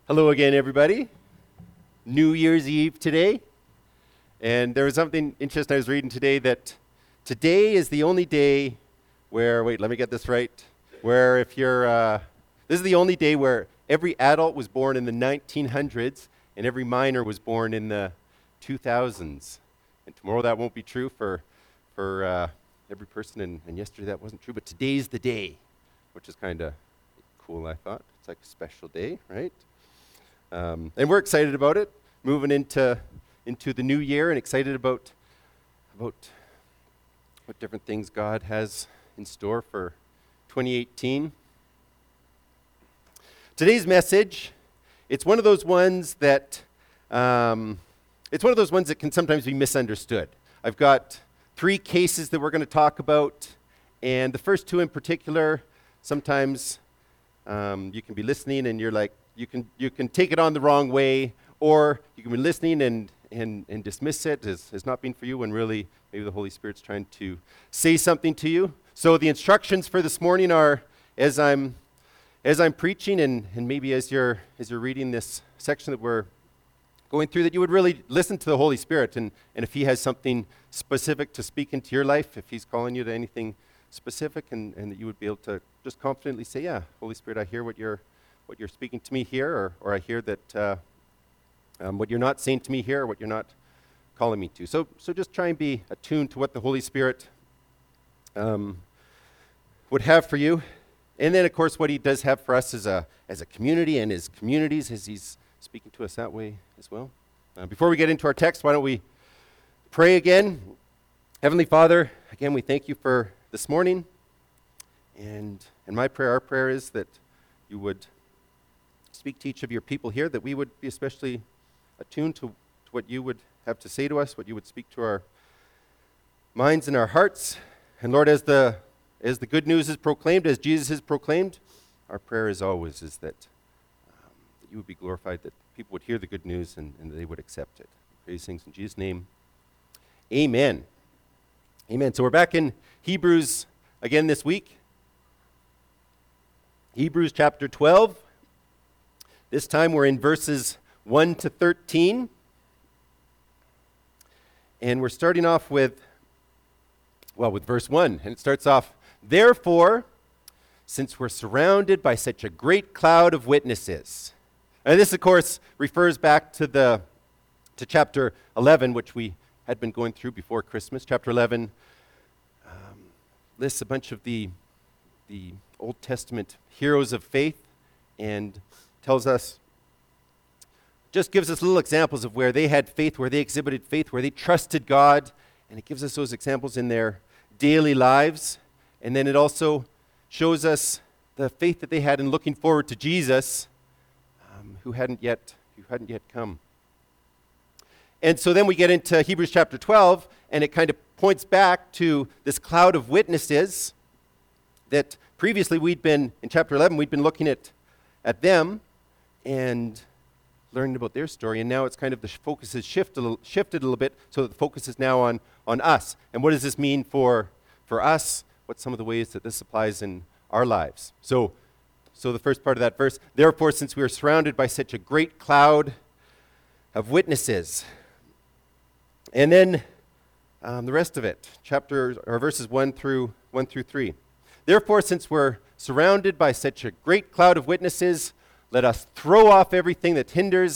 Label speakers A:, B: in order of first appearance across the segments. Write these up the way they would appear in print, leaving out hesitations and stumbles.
A: Hello again, everybody. New Year's Eve today. And there was something interesting I was reading today that today is the only day where, wait, let me get this right, where if you're, this is the only day where every adult was born in the 1900s and every minor was born in the 2000s. And tomorrow that won't be true for every person, and yesterday that wasn't true, but today's the day, which is kind of cool, I thought. It's like a special day, right? And we're excited about it, moving into the new year, and excited about what different things God has in store for 2018. Today's message, it's one of those ones that can sometimes be misunderstood. I've got 3 cases that we're going to talk about, and the first 2 in particular, sometimes you can be listening and you're like, you can take it on the wrong way, or you can be listening and dismiss it as not being for you, when really maybe the Holy Spirit's trying to say something to you. So the instructions for this morning are, as I'm preaching and maybe as you're reading this section that we're going through, that you would really listen to the Holy Spirit, and if He has something specific to speak into your life, if He's calling you to anything specific, and that you would be able to just confidently say, yeah, Holy Spirit, I hear what you're speaking to me here, or I hear that what you're not saying to me here, or what you're not calling me to. So just try and be attuned to what the Holy Spirit would have for you. And then, of course, what He does have for us as a community and His communities, as He's speaking to us that way as well. Before we get into our text, why don't we pray again? Heavenly Father, again, we thank You for this morning. And our prayer is that You would speak to each of Your people here, that we would be especially attuned to what You would have to say to us, what You would speak to our minds and our hearts. And Lord, as the good news is proclaimed, as Jesus is proclaimed, our prayer is always is that You would be glorified, that people would hear the good news and they would accept it. Praise things in Jesus' name. Amen. Amen. So we're back in Hebrews again this week. Hebrews chapter 12. This time we're in verses 1 to 13. And we're starting off with verse 1. And it starts off, "Therefore, since we're surrounded by such a great cloud of witnesses." And this, of course, refers back to chapter 11, which we had been going through before Christmas. Chapter 11 lists a bunch of the Old Testament heroes of faith, and tells us, just gives us little examples of where they had faith, where they exhibited faith, where they trusted God, and it gives us those examples in their daily lives. And then it also shows us the faith that they had in looking forward to Jesus, who hadn't yet come. And so then we get into Hebrews chapter 12, and it kind of points back to this cloud of witnesses that previously in chapter 11, we'd been looking at them and learning about their story, and now it's kind of the focus has shifted a little bit, so that the focus is now on us. And what does this mean for us? What's some of the ways that this applies in our lives? So the first part of that verse, "Therefore, since we are surrounded by such a great cloud of witnesses." And then the rest of it, verses 1 through 3. "Therefore, since we're surrounded by such a great cloud of witnesses, let us throw off everything that hinders,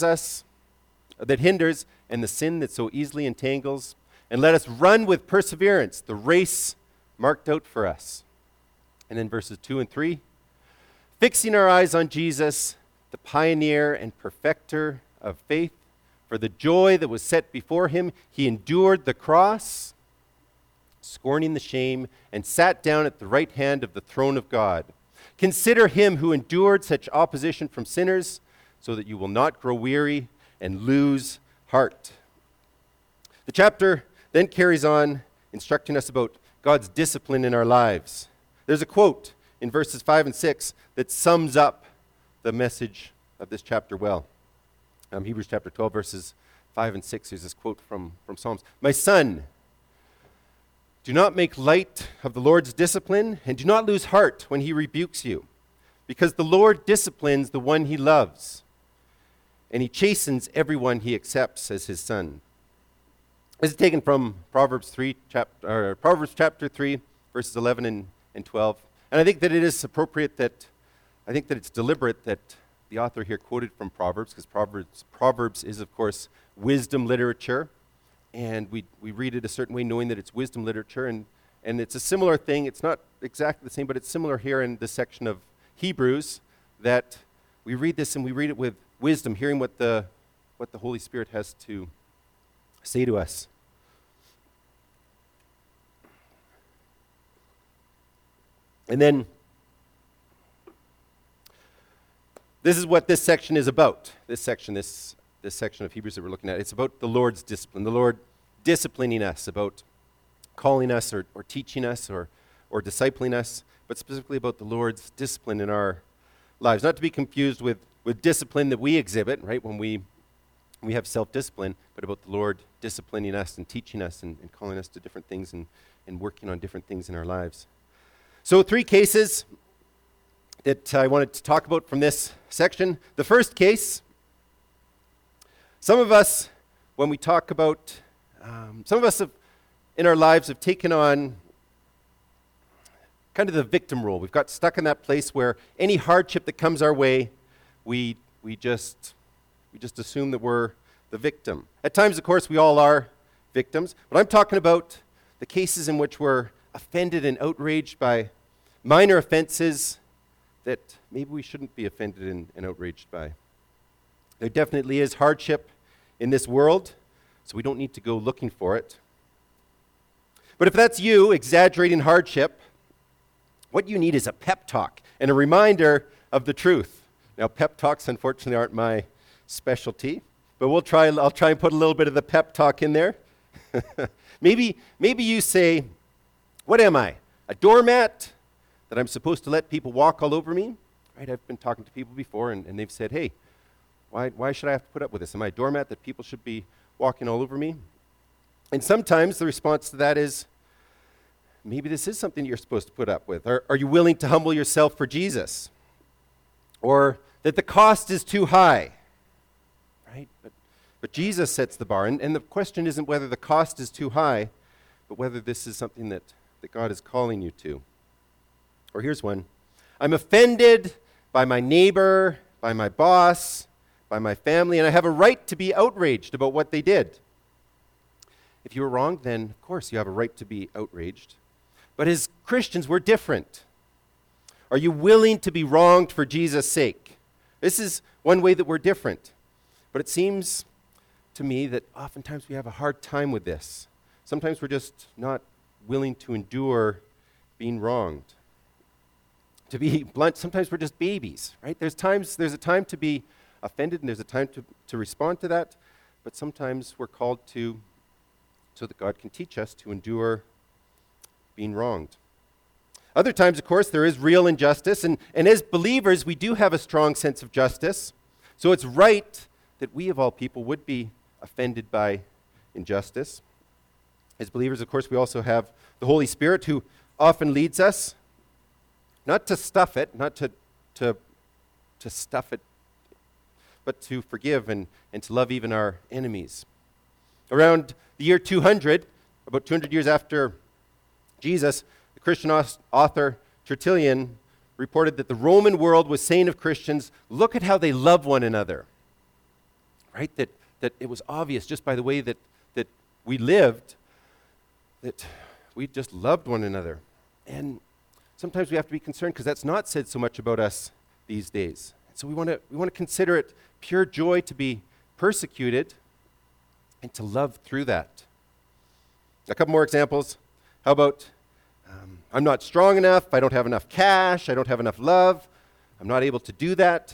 A: and the sin that so easily entangles, and let us run with perseverance the race marked out for us." And then verses 2 and 3, "Fixing our eyes on Jesus, the pioneer and perfecter of faith, for the joy that was set before Him, He endured the cross, scorning the shame, and sat down at the right hand of the throne of God. Consider Him who endured such opposition from sinners, so that you will not grow weary and lose heart." The chapter then carries on instructing us about God's discipline in our lives. There's a quote in verses 5 and 6 that sums up the message of this chapter well. Hebrews chapter 12, verses 5 and 6, there's this quote from Psalms. "My son, do not make light of the Lord's discipline, and do not lose heart when He rebukes you, because the Lord disciplines the one He loves, and he chastens everyone he accepts as his son. This is taken from Proverbs chapter 3, verses 11 and 12. And I think that it is appropriate I think that it's deliberate that the author here quoted from Proverbs, because Proverbs is, of course, wisdom literature. And we read it a certain way, knowing that it's wisdom literature. And it's a similar thing. It's not exactly the same, but it's similar here in this section of Hebrews, that we read this and we read it with wisdom, hearing what the Holy Spirit has to say to us. And then, this is what this section is about. This section of Hebrews that we're looking at. It's about the Lord's discipline, the Lord disciplining us, about calling us or teaching us or discipling us, but specifically about the Lord's discipline in our lives. Not to be confused with discipline that we exhibit, right, when we have self-discipline, but about the Lord disciplining us and teaching us and calling us to different things and working on different things in our lives. So 3 cases that I wanted to talk about from this section. The first case, some of us, when we talk about, some of us in our lives have taken on kind of the victim role. We've got stuck in that place where any hardship that comes our way, we just assume that we're the victim. At times, of course, we all are victims, but I'm talking about the cases in which we're offended and outraged by minor offenses that maybe we shouldn't be offended and outraged by. There definitely is hardship in this world, so we don't need to go looking for it. But if that's you, exaggerating hardship, what you need is a pep talk and a reminder of the truth. Now, pep talks, unfortunately, aren't my specialty, but I'll try and put a little bit of the pep talk in there. Maybe you say, what am I? A doormat that I'm supposed to let people walk all over me? Right? I've been talking to people before, and they've said, hey, why should I have to put up with this? Am I a doormat that people should be walking all over me? And sometimes the response to that is, maybe this is something you're supposed to put up with. Are you willing to humble yourself for Jesus? Or that the cost is too high, right? But Jesus sets the bar. And the question isn't whether the cost is too high, but whether this is something that God is calling you to. Or here's one. I'm offended by my neighbor, by my boss, by my family, and I have a right to be outraged about what they did. If you were wrong, then of course you have a right to be outraged. But as Christians, we're different. Are you willing to be wronged for Jesus' sake? This is one way that we're different. But it seems to me that oftentimes we have a hard time with this. Sometimes we're just not willing to endure being wronged. To be blunt, sometimes we're just babies, right? There's a time to be offended and there's a time to respond to that, but sometimes we're called to, so that God can teach us to endure being wronged. Other times, of course, there is real injustice, and as believers, we do have a strong sense of justice, so it's right that we, of all people, would be offended by injustice. As believers, of course, we also have the Holy Spirit who often leads us, not to stuff it, not to stuff it, but to forgive and to love even our enemies. Around the year 200, about 200 years after Jesus, the Christian author Tertullian reported that the Roman world was saying of Christians, look at how they love one another. Right? That it was obvious just by the way that we lived that we just loved one another. And sometimes we have to be concerned because that's not said so much about us these days. So we want to consider it pure joy to be persecuted and to love through that. A couple more examples. How about I'm not strong enough, I don't have enough cash, I don't have enough love, I'm not able to do that.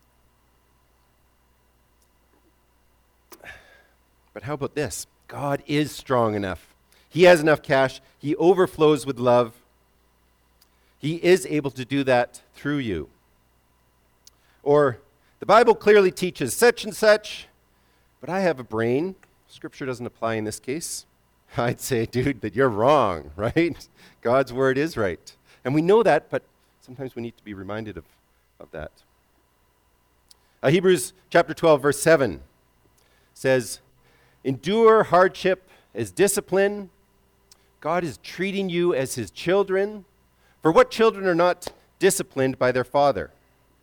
A: But how about this? God is strong enough. He has enough cash. He overflows with love. He is able to do that through you. Or the Bible clearly teaches such and such, but I have a brain. Scripture doesn't apply in this case. I'd say, dude, that you're wrong, right? God's word is right. And we know that, but sometimes we need to be reminded of that. Hebrews chapter 12, verse 7 says, endure hardship as discipline. God is treating you as his children. For what children are not disciplined by their father?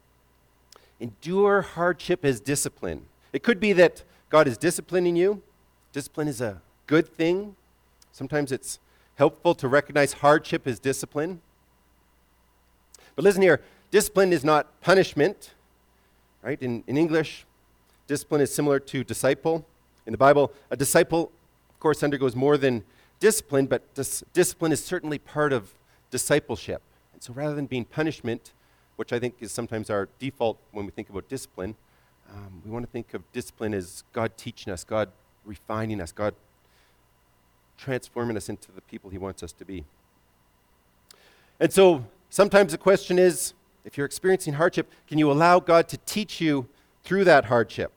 A: Endure hardship as discipline. It could be that God is disciplining you. Discipline is a good thing. Sometimes it's helpful to recognize hardship as discipline. But listen here, discipline is not punishment, right? In English, discipline is similar to disciple. In the Bible, a disciple, of course, undergoes more than discipline, but discipline is certainly part of discipleship. And so rather than being punishment, which I think is sometimes our default when we think about discipline, we want to think of discipline as God teaching us, God refining us, God transforming us into the people he wants us to be. And so sometimes the question is, if you're experiencing hardship, can you allow God to teach you through that hardship?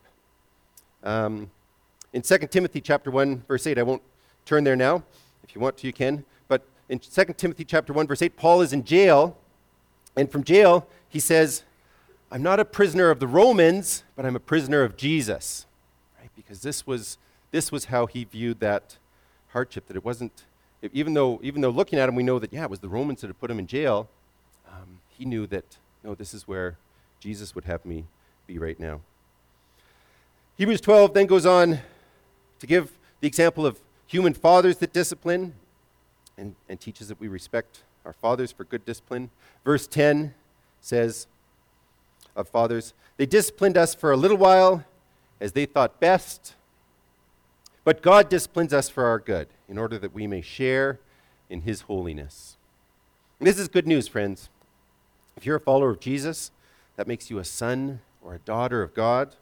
A: In 2 Timothy chapter 1, verse 8, I won't turn there now. If you want to, you can. But in 2 Timothy chapter 1, verse 8, Paul is in jail. And from jail, he says, I'm not a prisoner of the Romans, but I'm a prisoner of Jesus. Right? Because this was how he viewed that hardship, that it wasn't, even though looking at him, we know that, it was the Romans that had put him in jail. He knew that, no, this is where Jesus would have me be right now. Hebrews 12 then goes on to give the example of human fathers that discipline and teaches that we respect our fathers for good discipline. Verse 10 says of fathers, they disciplined us for a little while as they thought best, but God disciplines us for our good in order that we may share in his holiness. And this is good news, friends. If you're a follower of Jesus, that makes you a son or a daughter of God.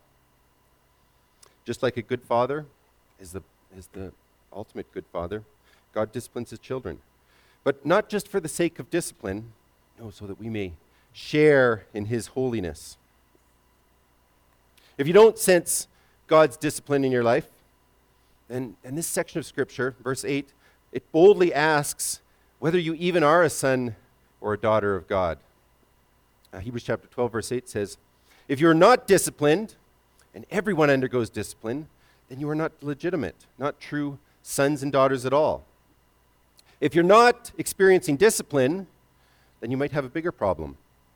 A: Just like a good father is the ultimate good father, God disciplines his children. But not just for the sake of discipline, no, so that we may share in his holiness. If you don't sense God's discipline in your life, then this section of Scripture, verse 8, it boldly asks whether you even are a son or a daughter of God. Hebrews chapter 12, verse 8 says, if you're not disciplined, and everyone undergoes discipline, then you are not legitimate, not true sons and daughters at all. If you're not experiencing discipline, then you might have a bigger problem.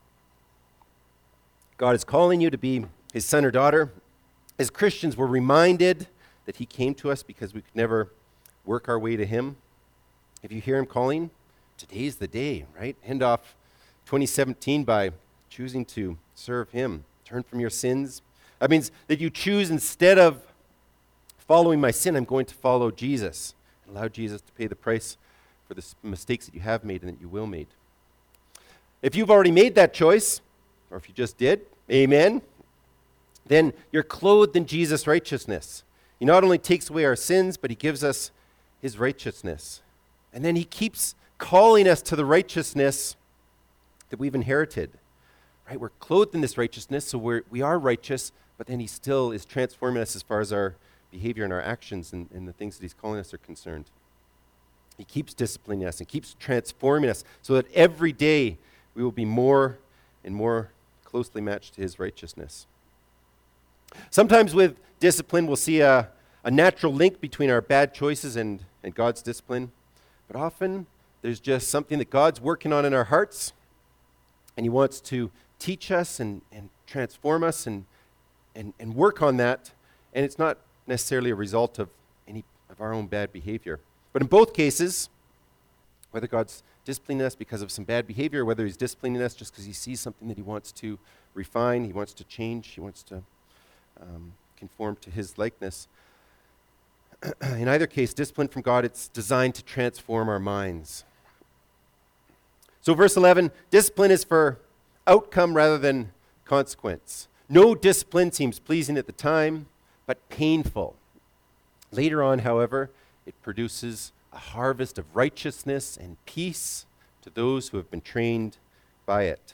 A: God is calling you to be his son or daughter. As Christians, we're reminded that he came to us because we could never work our way to him. If you hear him calling, today's the day, right? End off 2017 by choosing to serve him. Turn from your sins. That means that you choose, instead of following my sin, I'm going to follow Jesus and allow Jesus to pay the price for the mistakes that you have made and that you will make. If you've already made that choice, or if you just did, amen, then you're clothed in Jesus' righteousness. He not only takes away our sins, but he gives us his righteousness. And then he keeps calling us to the righteousness that we've inherited. Right? We're clothed in this righteousness, so we are righteous, but then he still is transforming us as far as our behavior and our actions and the things that he's calling us are concerned. He keeps disciplining us and keeps transforming us so that every day we will be more and more closely matched to his righteousness. Sometimes with discipline, we'll see a natural link between our bad choices and God's discipline, but often there's just something that God's working on in our hearts, and he wants to teach us and transform us and work on that, and it's not necessarily a result of any of our own bad behavior. But in both cases, whether God's disciplining us because of some bad behavior, or whether he's disciplining us just because he sees something that he wants to refine, he wants to change, he wants to conform to his likeness. In either case, discipline from God, it's designed to transform our minds. So verse 11, discipline is for outcome rather than consequence. No discipline seems pleasing at the time, but painful. Later on, however, it produces a harvest of righteousness and peace to those who have been trained by it.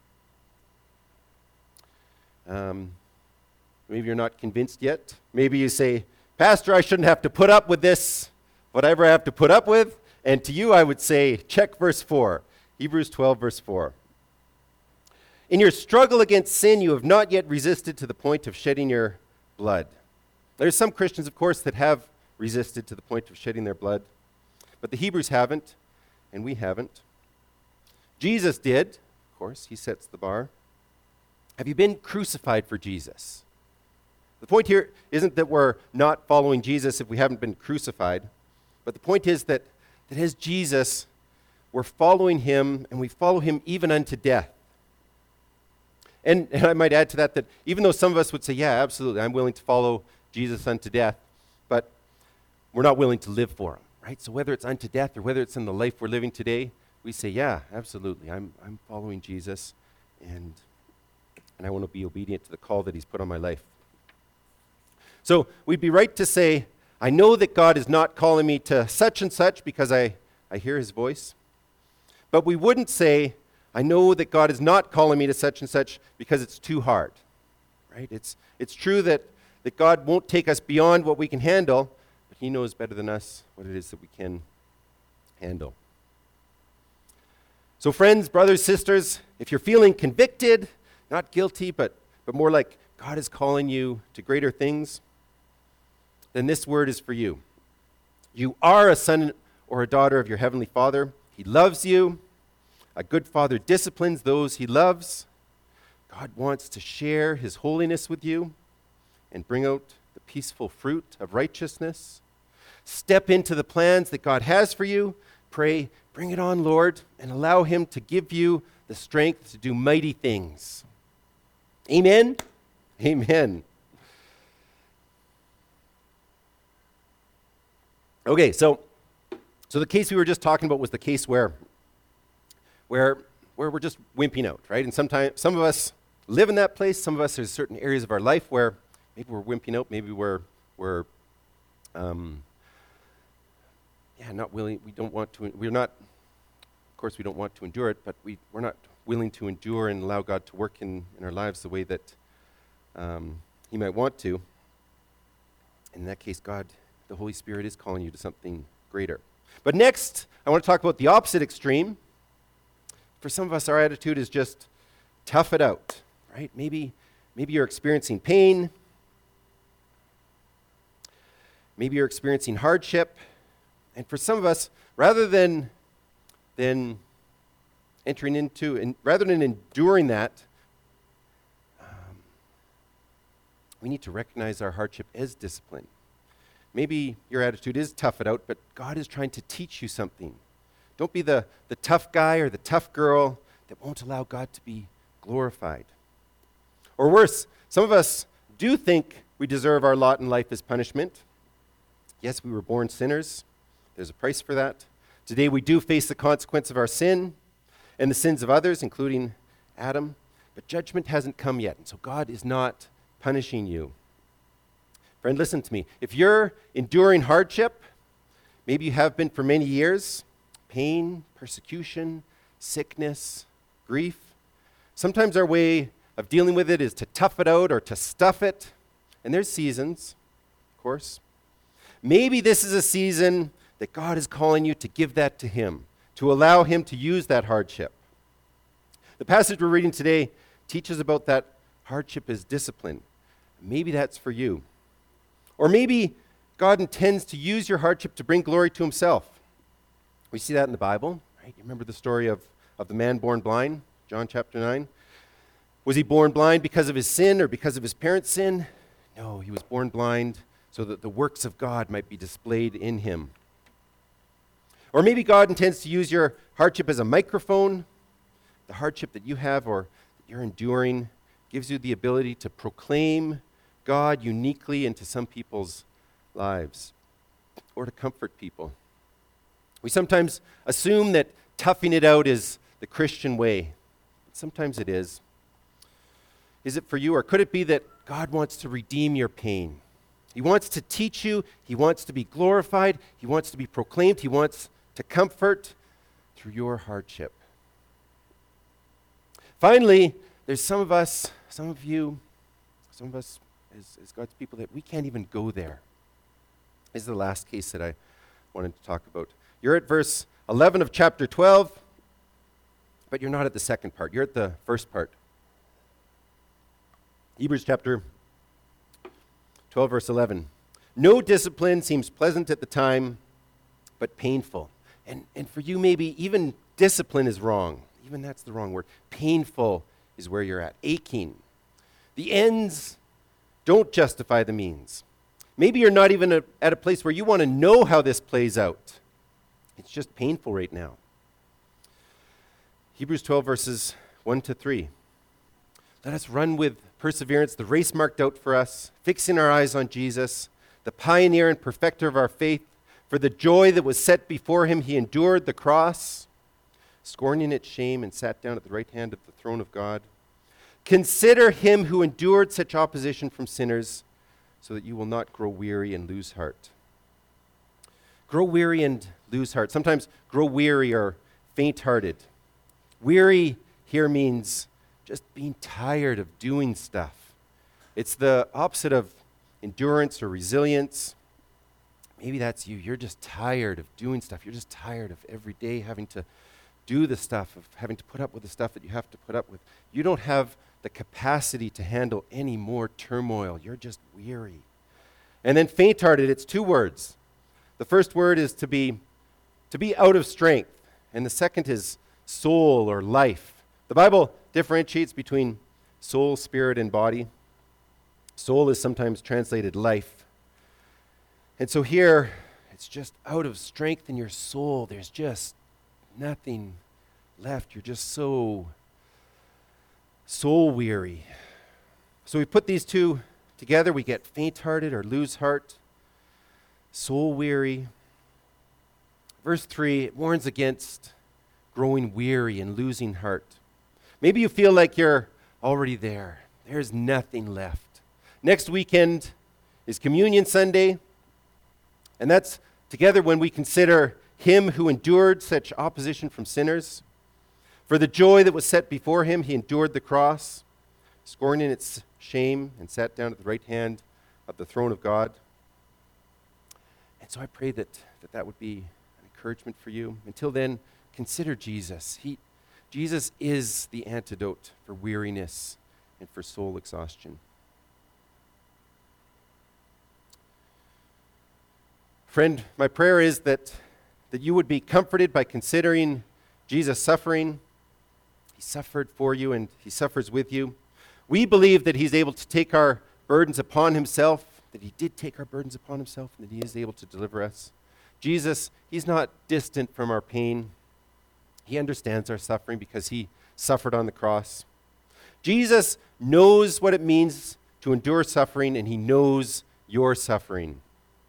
A: Maybe you're not convinced yet. Maybe you say, Pastor, I shouldn't have to put up with this, whatever I have to put up with. And to you, I would say, check verse 4. Hebrews 12, verse 4. in your struggle against sin, you have not yet resisted to the point of shedding your blood. There's some Christians, of course, that have resisted to the point of shedding their blood, but the Hebrews haven't, and we haven't. Jesus did, of course, he sets the bar. Have you been crucified for Jesus? The point here isn't that we're not following Jesus if we haven't been crucified, but the point is that as Jesus, we're following him, and we follow him even unto death. And I might add to that even though some of us would say, yeah, absolutely, I'm willing to follow Jesus unto death, but we're not willing to live for him, right? So whether it's unto death or whether it's in the life we're living today, we say, yeah, absolutely, I'm following Jesus, and I want to be obedient to the call that he's put on my life. So we'd be right to say, I know that God is not calling me to such and such because I hear his voice. But we wouldn't say, I know that God is not calling me to such and such because it's too hard. Right? It's true that God won't take us beyond what we can handle, but he knows better than us what it is that we can handle. So friends, brothers, sisters, if you're feeling convicted, not guilty, but more like God is calling you to greater things, then this word is for you. You are a son or a daughter of your heavenly Father. He loves you. A good father disciplines those he loves. God wants to share his holiness with you and bring out the peaceful fruit of righteousness. Step into the plans that God has for you. Pray, bring it on, Lord, and allow him to give you the strength to do mighty things. Amen? Amen. Okay, so the case we were just talking about was the case where we're just wimping out, right? And sometimes some of us live in that place. Some of us, there's certain areas of our life where maybe we're wimping out. Maybe we're not willing. We don't want to. We're not. Of course, we don't want to endure it, but we're not willing to endure and allow God to work in our lives the way that he might want to. In that case, God, the Holy Spirit, is calling you to something greater. But next, I want to talk about the opposite extreme. For some of us, our attitude is just tough it out, right? Maybe you're experiencing pain. Maybe you're experiencing hardship. And for some of us, rather than entering into, and rather than enduring that, we need to recognize our hardship as discipline. Maybe your attitude is tough it out, but God is trying to teach you something. Don't be the tough guy or the tough girl that won't allow God to be glorified. Or worse, some of us do think we deserve our lot in life as punishment. Yes, we were born sinners. There's a price for that. Today we do face the consequence of our sin and the sins of others, including Adam. But judgment hasn't come yet, and so God is not punishing you. Friend, listen to me. If you're enduring hardship, maybe you have been for many years, pain, persecution, sickness, grief, sometimes our way of dealing with it is to tough it out or to stuff it. And there's seasons, of course. Maybe this is a season that God is calling you to give that to him, to allow him to use that hardship. The passage we're reading today teaches about that hardship as discipline. Maybe that's for you. Or maybe God intends to use your hardship to bring glory to himself. We see that in the Bible, right? You remember the story of the man born blind, John chapter 9? Was he born blind because of his sin or because of his parents' sin? No, he was born blind so that the works of God might be displayed in him. Or maybe God intends to use your hardship as a microphone. The hardship that you have or that you're enduring gives you the ability to proclaim God uniquely into some people's lives or to comfort people. We sometimes assume that toughing it out is the Christian way. Sometimes it is. Is it for you, or could it be that God wants to redeem your pain? He wants to teach you. He wants to be glorified. He wants to be proclaimed. He wants to comfort through your hardship. Finally, there's some of us as God's people that we can't even go there. This is the last case that I wanted to talk about. You're at verse 11 of chapter 12, but you're not at the second part. You're at the first part Hebrews chapter 12, verse 11. No discipline seems pleasant at the time, but painful. And for you, maybe even discipline is wrong. Even that's the wrong word. Painful is where you're at. Aching. The ends don't justify the means. Maybe you're not even at a place where you want to know how this plays out. It's just painful right now. Hebrews 12, verses 1 to 3. Let us run with perseverance the race marked out for us, fixing our eyes on Jesus, the pioneer and perfecter of our faith. For the joy that was set before him, he endured the cross, scorning its shame, and sat down at the right hand of the throne of God. Consider him who endured such opposition from sinners, so that you will not grow weary and lose heart. Grow weary and lose heart. Sometimes grow weary or faint-hearted. Weary here means just being tired of doing stuff. It's the opposite of endurance or resilience. Maybe that's you. You're just tired of doing stuff. You're just tired of every day having to do the stuff, of having to put up with the stuff that you have to put up with. You don't have the capacity to handle any more turmoil. You're just weary. And then faint-hearted, it's two words. The first word is to be out of strength, and the second is soul or life. The Bible differentiates between soul, spirit, and body. Soul is sometimes translated life. And so here, it's just out of strength in your soul. There's just nothing left. You're just so soul weary. So we put these two together. We get faint-hearted or lose heart, soul weary. Verse 3, it warns against growing weary and losing heart. Maybe you feel like you're already there. There's nothing left. Next weekend is Communion Sunday. And that's together when we consider him who endured such opposition from sinners. For the joy that was set before him, he endured the cross, scorning its shame, and sat down at the right hand of the throne of God. And so I pray that would be an encouragement for you. Until then, consider Jesus. Jesus is the antidote for weariness and for soul exhaustion. Friend, my prayer is that you would be comforted by considering Jesus' suffering. He suffered for you and he suffers with you. We believe that he's able to take our burdens upon himself, that he did take our burdens upon himself, and that he is able to deliver us. Jesus, he's not distant from our pain. He understands our suffering because he suffered on the cross. Jesus knows what it means to endure suffering, and he knows your suffering.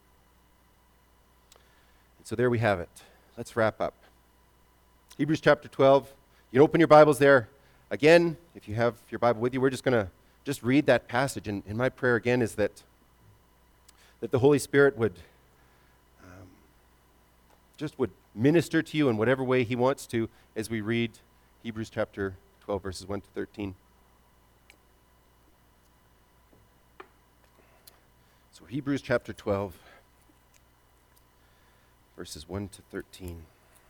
A: So there we have it. Let's wrap up. Hebrews chapter 12. You can open your Bibles there. Again, if you have your Bible with you, we're just going to read that passage. And my prayer again is that the Holy Spirit would minister to you in whatever way he wants to as we read Hebrews chapter 12, verses 1 to 13. So Hebrews chapter 12. Verses 1 to 13.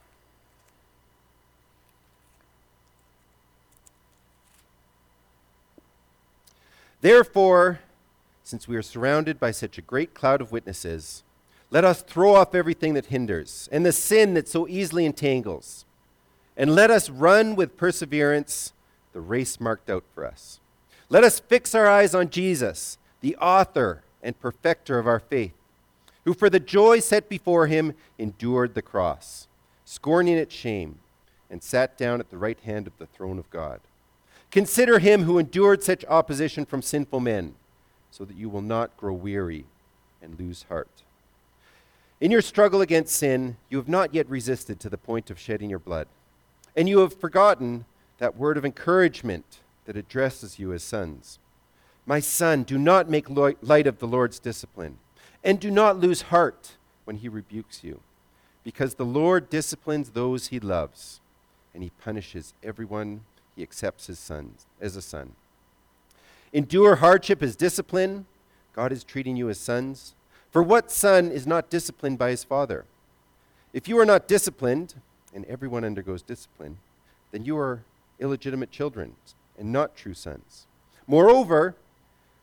A: Therefore, since we are surrounded by such a great cloud of witnesses, let us throw off everything that hinders and the sin that so easily entangles, and let us run with perseverance the race marked out for us. Let us fix our eyes on Jesus, the author and perfecter of our faith, who for the joy set before him endured the cross, scorning its shame, and sat down at the right hand of the throne of God. Consider him who endured such opposition from sinful men, so that you will not grow weary and lose heart. In your struggle against sin, you have not yet resisted to the point of shedding your blood, and you have forgotten that word of encouragement that addresses you as sons. My son, do not make light of the Lord's discipline, and do not lose heart when he rebukes you, because the Lord disciplines those he loves, and he punishes everyone he accepts as a son. Endure hardship as discipline. God is treating you as sons. For what son is not disciplined by his father? If you are not disciplined, and everyone undergoes discipline, then you are illegitimate children and not true sons. Moreover,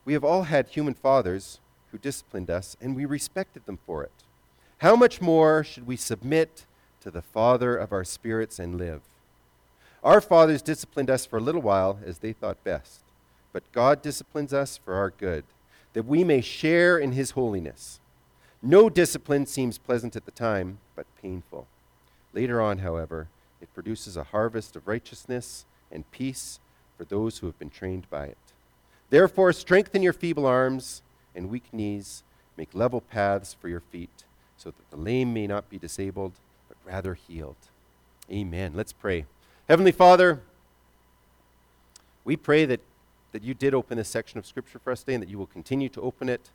A: We have all had human fathers who disciplined us, and we respected them for it. How much more should we submit to the Father of our spirits and live? Our fathers disciplined us for a little while as they thought best, but God disciplines us for our good, that we may share in his holiness. No discipline seems pleasant at the time, but painful. Later on, however, it produces a harvest of righteousness and peace for those who have been trained by it. Therefore, strengthen your feeble arms and weak knees, make level paths for your feet, so that the lame may not be disabled, but rather healed. Amen. Let's pray. Heavenly Father, we pray that you did open this section of Scripture for us today, and that you will continue to open it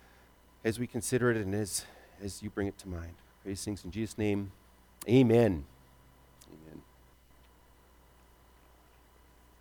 A: as we consider it and as you bring it to mind. Praise things in Jesus' name. Amen.